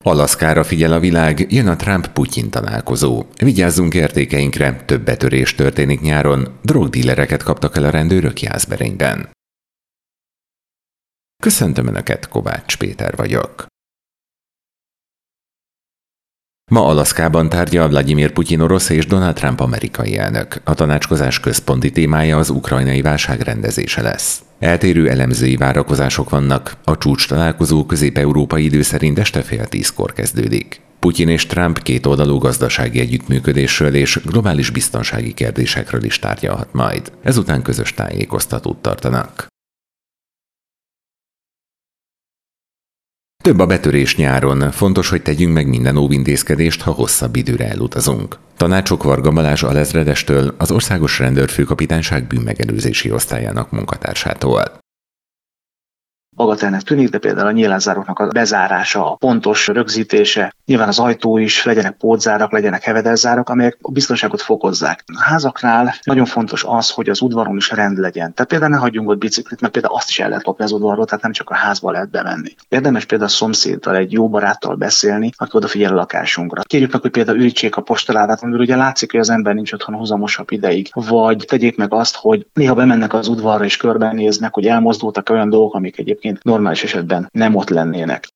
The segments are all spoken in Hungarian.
Alaszkára figyel a világ, jön a Trump-Putyin találkozó. Vigyázzunk értékeinkre, több betörés történik nyáron, drogdílereket kaptak el a rendőrök Jászberényben. Köszöntöm Önöket, Kovács Péter vagyok. Ma Alaszkában tárgyal Vladimir Putyin orosz és Donald Trump amerikai elnök. A tanácskozás központi témája az ukrajnai válság rendezése lesz. Eltérő elemzői várakozások vannak, a csúcs találkozó közép-európai idő szerint este 9:30 kezdődik. Putyin és Trump kétoldalú gazdasági együttműködésről és globális biztonsági kérdésekről is tárgyalhat majd. Ezután közös tájékoztatót tartanak. Több a betörés nyáron, fontos, hogy tegyünk meg minden óvintézkedést, ha hosszabb időre elutazunk. Tanácsok Varga Balázs alezredestől, az Országos Rendőrfőkapitányság bűnmegelőzési osztályának munkatársától. Bagatelnek tűnik, de például a nyílászáróknak a bezárása, a pontos rögzítése, nyilván az ajtó is, legyenek pótzárak, legyenek hevedelzárak, amelyek a biztonságot fokozzák. A házaknál nagyon fontos az, hogy az udvaron is rend legyen. Tehát például ne hagyjunk ott biciklit, mert például azt is el lehet lopni az udvarról, tehát nem csak a házba lehet bemenni. Érdemes például a szomszéddal, egy jó baráttal beszélni, aki odafigyel a lakásunkra. Kérjük meg, hogy például ürítsék a postaládát, amiről ugye látszik, hogy az ember nincs otthon hozamosabb ideig. Vagy tegyék meg azt, hogy néha bemennek az udvarra és körbenéznek, hogy elmozdultak olyan dolgok, amik egyébként normális esetben nem ott lennének.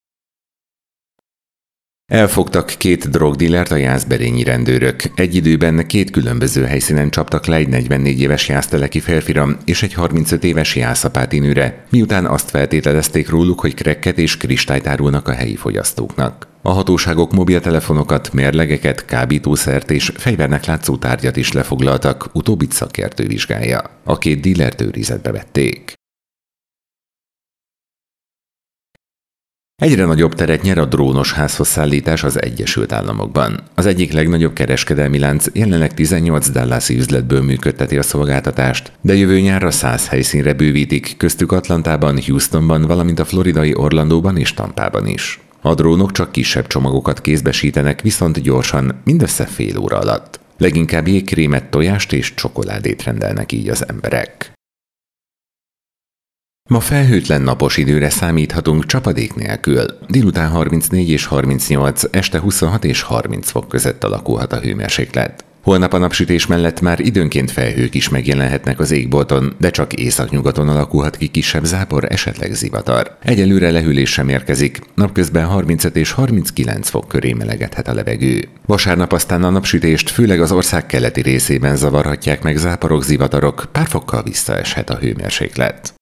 Elfogtak 2 drogdílert a jászberényi rendőrök. Egy időben 2 különböző helyszínen csaptak le egy 44 éves jászteleki férfira és egy 35 éves jászapáti nőre, miután azt feltételezték róluk, hogy krekket és kristályt árulnak a helyi fogyasztóknak. A hatóságok mobiltelefonokat, mérlegeket, kábítószert és fegyvernek látszó tárgyat is lefoglaltak, utóbbit szakértő vizsgálja. A 2 dílert őrizetbe vették. Egyre nagyobb teret nyer a drónos házhozszállítás az Egyesült Államokban. Az egyik legnagyobb kereskedelmi lánc jelenleg 18 dallasi üzletből működteti a szolgáltatást, de jövő nyárra 100 helyszínre bővítik, köztük Atlantában, Houstonban, valamint a floridai Orlandóban és Tampában is. A drónok csak kisebb csomagokat kézbesítenek, viszont gyorsan, mindössze fél óra alatt. Leginkább jégkrémet, tojást és csokoládét rendelnek így az emberek. Ma felhőtlen napos időre számíthatunk csapadék nélkül. Délután 34 és 38, este 26 és 30 fok között alakulhat a hőmérséklet. Holnap a napsütés mellett már időnként felhők is megjelenhetnek az égbolton, de csak északnyugaton alakulhat ki kisebb zápor, esetleg zivatar. Egyelőre lehűlés sem érkezik, napközben 35 és 39 fok köré melegedhet a levegő. Vasárnap aztán a napsütést főleg az ország keleti részében zavarhatják meg záporok, zivatarok, pár fokkal visszaeshet a hőmérséklet.